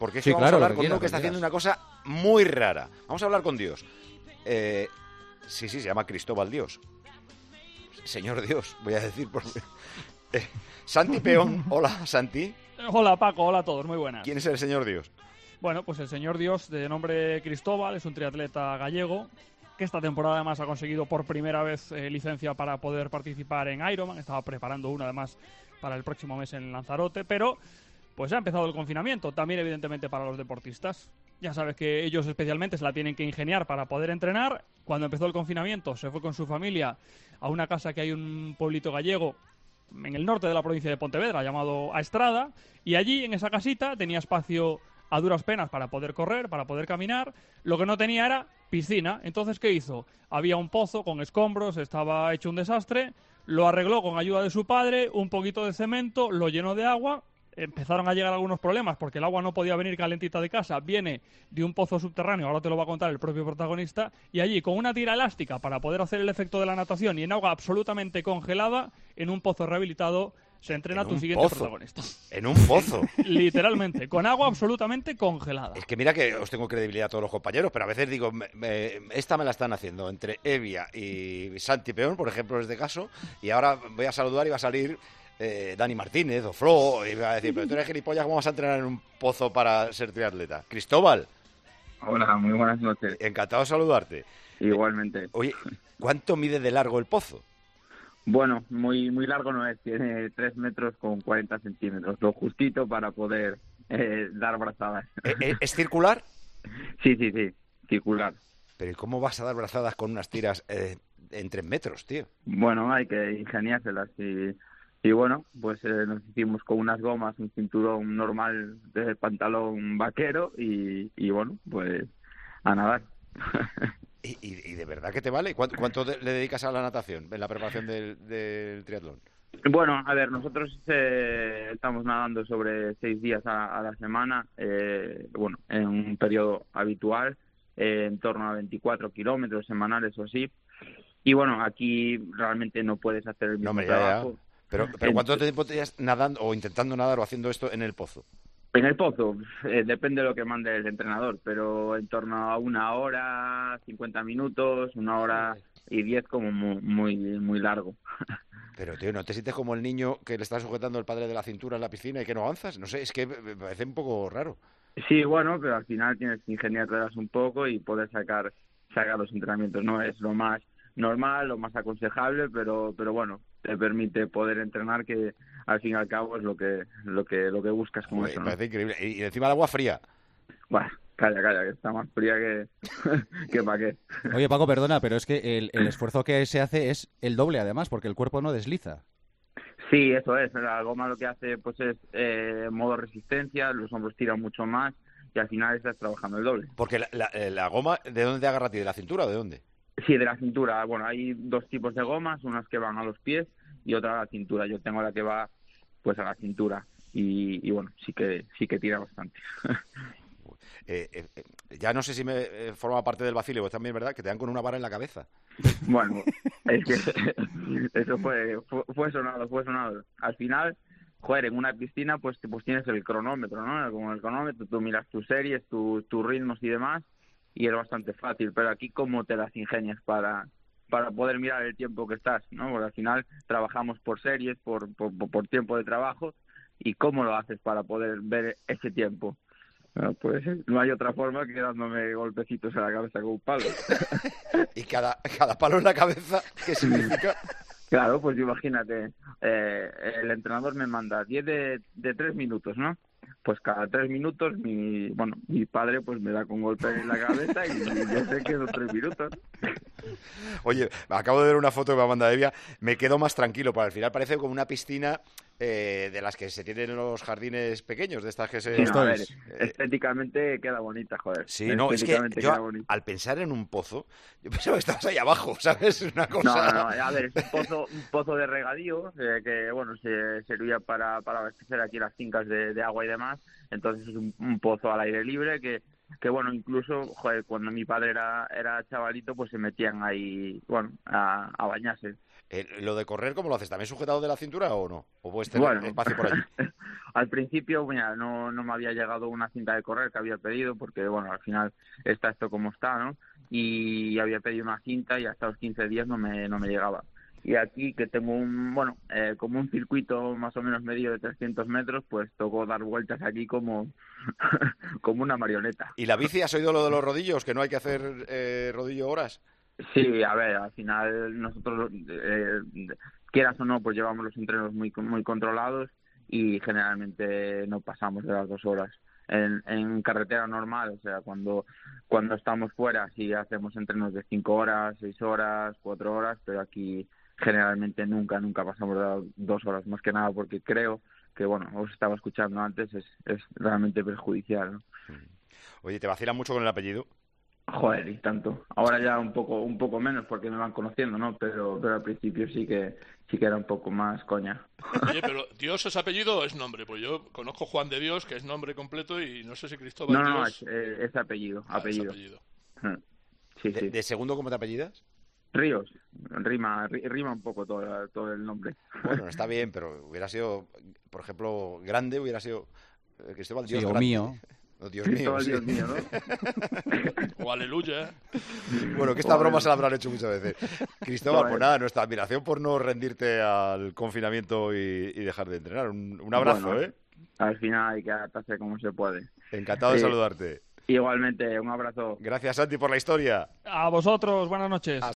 Porque es Sí, que vamos claro, a hablar lo que con uno quieras, que está lo que haciendo una cosa muy rara. Vamos a hablar con Dios. Sí, se llama Cristóbal Dios. Señor Dios, voy a decir. Santi Peón, hola, Santi. Hola Paco, hola a todos, muy buenas. ¿Quién es el Señor Dios? Bueno, pues el señor Dios, de nombre Cristóbal, es un triatleta gallego que esta temporada además ha conseguido por primera vez licencia para poder participar en Ironman. Estaba preparando uno además para el próximo mes en Lanzarote, pero pues ya ha empezado el confinamiento, también evidentemente para los deportistas. Ya sabes que ellos especialmente se la tienen que ingeniar para poder entrenar. Cuando empezó el confinamiento se fue con su familia a una casa que hay en un pueblito gallego en el norte de la provincia de Pontevedra llamado A Estrada, y allí en esa casita tenía espacio a duras penas para poder correr, para poder caminar. Lo que no tenía era piscina. Entonces, ¿qué hizo? Había un pozo con escombros, estaba hecho un desastre, lo arregló con ayuda de su padre, un poquito de cemento, lo llenó de agua. Empezaron a llegar algunos problemas porque el agua no podía venir calentita de casa, viene de un pozo subterráneo, ahora te lo va a contar el propio protagonista, y allí con una tira elástica para poder hacer el efecto de la natación y en agua absolutamente congelada, en un pozo rehabilitado, se entrena tu siguiente protagonista. En un pozo. Literalmente, con agua absolutamente congelada. Es que mira que os tengo credibilidad a todos los compañeros, pero a veces digo, esta me la están haciendo entre Evia y Santi Peón, por ejemplo, en este caso, y ahora voy a saludar y va a salir Dani Martínez o Flo, y va a decir, pero tú eres gilipollas, ¿cómo vas a entrenar en un pozo para ser triatleta? Cristóbal. Hola, muy buenas noches. Encantado de saludarte. Igualmente. Oye, ¿cuánto mide de largo el pozo? Bueno, muy largo no es, tiene 3 metros con 40 centímetros, lo justito para poder dar brazadas. ¿Es circular? Sí, circular. Pero ¿y cómo vas a dar brazadas con unas tiras en 3 metros, tío? Bueno, hay que ingeniárselas y bueno, pues nos hicimos con unas gomas, un cinturón normal de pantalón vaquero y bueno, pues a nadar. ¿Y de verdad que te vale? ¿Cuánto le dedicas a la natación en la preparación del triatlón? Bueno, a ver, nosotros estamos nadando sobre 6 días a la semana, bueno, en un periodo habitual, en torno a 24 kilómetros semanales o así. Y bueno, aquí realmente no puedes hacer el mismo trabajo. Ya. Pero ¿cuánto tiempo te llevas nadando o intentando nadar o haciendo esto en el pozo? En el pozo, depende de lo que mande el entrenador, pero en torno a 1 hora, 50 minutos, 1 hora y 10 como muy largo. Pero, tío, ¿no te sientes como el niño que le está sujetando el padre de la cintura en la piscina y que no avanzas? No sé, es que me parece un poco raro. Sí, bueno, pero al final tienes que ingeniártelas un poco y poder sacar los entrenamientos. No es lo más normal, lo más aconsejable, pero bueno, te permite poder entrenar, que al fin y al cabo es lo que buscas con eso, ¿no? Me parece increíble. Y encima el agua fría. Bueno, calla, que está más fría que para qué. Oye, Paco, perdona, pero es que el esfuerzo que se hace es el doble, además, porque el cuerpo no desliza. Sí, eso es. La goma lo que hace pues es modo resistencia, los hombros tiran mucho más y al final estás trabajando el doble. Porque la goma, ¿de dónde te agarra a ti? ¿De la cintura o de dónde? Sí, de la cintura. Bueno, hay 2 tipos de gomas, unas que van a los pies y otra a la cintura. Yo tengo la que va pues a la cintura y bueno, sí que tira bastante. Ya no sé si me forma parte del vacile, pues también, ¿verdad? Que te dan con una vara en la cabeza. Bueno, es que eso fue sonado. Al final, joder, en una piscina pues tienes el cronómetro, ¿no? Con el cronómetro tú miras tus series, tus ritmos y demás, y es bastante fácil. Pero aquí, ¿cómo te las ingenias para poder mirar el tiempo que estás, ¿no? Porque al final trabajamos por series, por tiempo de trabajo, y ¿cómo lo haces para poder ver ese tiempo? Bueno, pues no hay otra forma que dándome golpecitos a la cabeza con un palo. ¿Y cada palo en la cabeza qué significa? Claro, pues imagínate, el entrenador me manda 10 de 3 minutos, ¿no? Pues cada 3 minutos mi padre pues me da con golpe en la cabeza y yo sé que son 3 minutos. Oye, acabo de ver una foto que me ha mandado Evia, me quedo más tranquilo, porque al final parece como una piscina de las que se tienen en los jardines pequeños, de estas que se... Sí, no, a ver, estéticamente queda bonita, joder. Sí, no, es que yo al pensar en un pozo, yo pensaba que estabas ahí abajo, ¿sabes? Una cosa... No, a ver, es un pozo de regadío que bueno, se servía para abastecer aquí las fincas de agua y demás, entonces es un pozo al aire libre que que bueno, incluso, joder, cuando mi padre era chavalito, pues se metían ahí, bueno, a bañarse. ¿Lo de correr cómo lo haces? ¿También sujetado de la cintura o no? ¿O puedes tener Bueno, espacio por allí? al principio, mira, no me había llegado una cinta de correr que había pedido, porque bueno, al final está esto como está, ¿no? Y había pedido una cinta y hasta los 15 días no me llegaba. Y aquí que tengo como un circuito más o menos medio de 300 metros, pues tocó dar vueltas aquí como una marioneta. ¿Y la bici has oído lo de los rodillos? ¿Que no hay que hacer rodillo horas? Sí, a ver, al final nosotros, quieras o no, pues llevamos los entrenos muy controlados y generalmente no pasamos de las 2 horas. En carretera normal, o sea, cuando estamos fuera, sí hacemos entrenos de 5 horas, 6 horas, 4 horas, pero aquí generalmente nunca pasamos de las 2 horas, más que nada porque creo que, bueno, os estaba escuchando antes, es realmente perjudicial, ¿no? Oye, ¿te vacilan mucho con el apellido? Joder, y tanto. Ahora ya un poco menos porque me van conociendo, ¿no? Pero al principio sí que era un poco más coña. Oye, pero ¿Dios es apellido o es nombre? Pues yo conozco Juan de Dios, que es nombre completo, y no sé si Cristóbal No, Dios... es apellido. Es apellido. Sí, sí. ¿De segundo cómo te apellidas? Ríos. Rima un poco todo el nombre. Bueno, está bien, pero hubiera sido, por ejemplo, grande, hubiera sido Cristóbal Dios sí, o grande. mío. Oh, Dios mío, sí. Dios mío, ¿no? O aleluya. Bueno, que esta broma se la habrán hecho muchas veces. Cristóbal, pues nada, nuestra admiración por no rendirte al confinamiento y dejar de entrenar. Un abrazo, bueno, ¿eh? Al final hay que adaptarse como se puede. Encantado de saludarte. Igualmente, un abrazo. Gracias, Santi, por la historia. A vosotros, buenas noches.